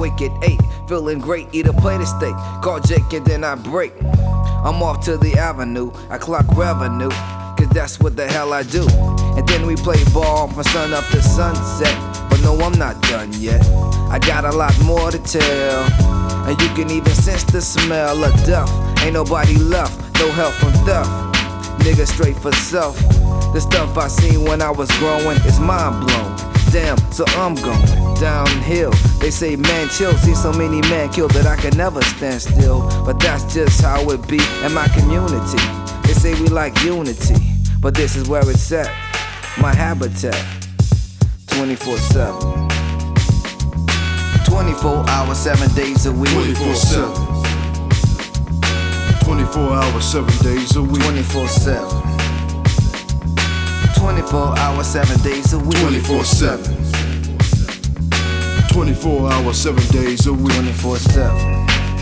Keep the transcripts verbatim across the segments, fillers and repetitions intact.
wake at eight, feeling great, eat a plate of steak. Call Jake and then I break. I'm off to the avenue, I clock revenue, cause that's what the hell I do. And then we play ball from sun up to sunset. But no, I'm not done yet. I got a lot more to tell, and you can even sense the smell of death. Ain't nobody left, no help from theft. Nigga straight for self. The stuff I seen when I was growing is mind blowing. Damn, so I'm going downhill. They say man chill, see so many men killed that I can never stand still. But that's just how it be in my community. They say we like unity, but this is where it's at, my habitat. twenty-four seven, twenty-four hours, seven days a week. twenty-four seven, twenty-four hours, seven days a week. twenty-four seven, twenty-four hours, seven days a week. twenty-four seven, twenty-four hours, seven days a week. twenty-four seven.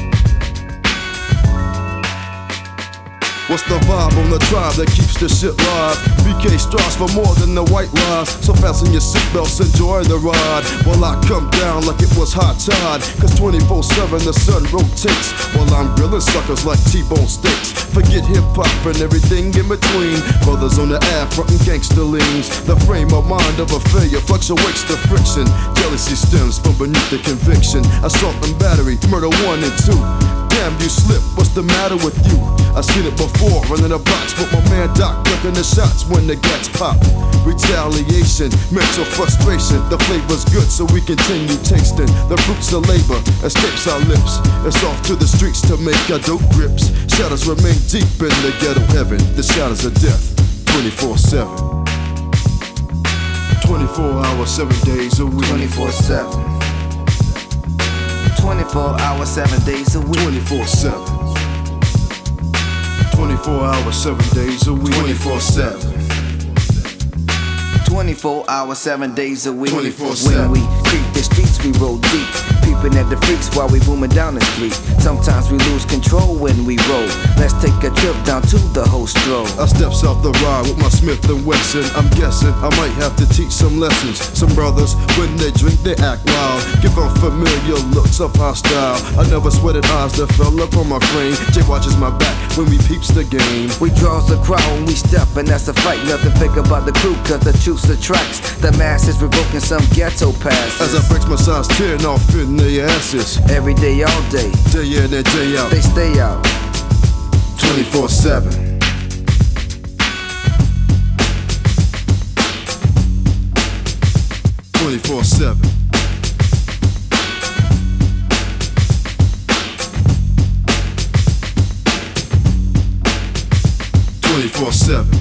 What's the vibe on the tribe that keeps the shit live? B K strives for more than the white lies, so fasten your seatbelts, enjoy the ride. While I come down like it was high tide, cause twenty-four seven the sun rotates, while I'm grilling suckers like T-bone steaks. Forget hip-hop and everything in between. Brothers on the air frontin' gangster leans. The frame of mind of a failure fluctuates the friction. Jealousy stems from beneath the conviction. Assault and battery, murder one and two. Damn, you slip, what's the matter with you? I seen it before, running a box, but my man Doc ducking the shots when the gats pop. Retaliation, mental frustration. The flavor's good, so we continue tasting. The fruits of labor escapes our lips. It's off to the streets to make our dope grips. Shadows remain deep in the ghetto heaven. The shadows of death, twenty-four seven. twenty-four hours, seven days a week. twenty-four seven. twenty-four hours, seven days a week. twenty-four seven. twenty-four hours, seven days a week. twenty-four seven. twenty-four hours, seven days a week. twenty-four seven. When we creep the streets, we roll deep, peeping at the freaks while we booming down the street. Sometimes we lose control when we roll. Let's take a trip down to the Hostro. I steps off the ride with my Smith and Wesson. I'm guessing I might have to teach some lessons. Some brothers, when they drink, they act wild. Give them familiar looks of hostile. I never sweated eyes that fell up on my frame. Jay watches my back when we peeps the game. We draws the crowd when we step, and that's a fight. Nothing fake about the crew, cause the truth attracts the masses, revoking some ghetto passes. As I breaks my size ten off in their asses. Every day, all day, day in and day out, they stay out. twenty-four seven. twenty-four seven. twenty-four seven.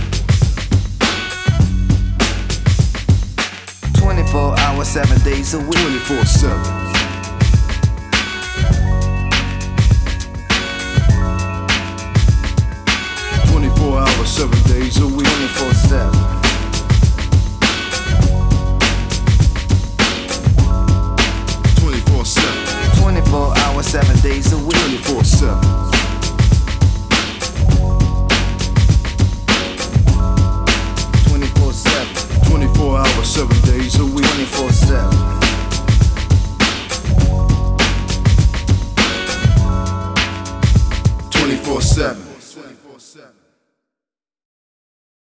twenty-four hours, seven days a week. twenty-four seven. twenty-four hours, seven days a week. twenty-four seven. twenty-four seven. twenty-four hours, seven days a week. twenty-four seven. twenty-four seven. twenty-four hours, seven days a week. twenty-four seven. twenty-four seven.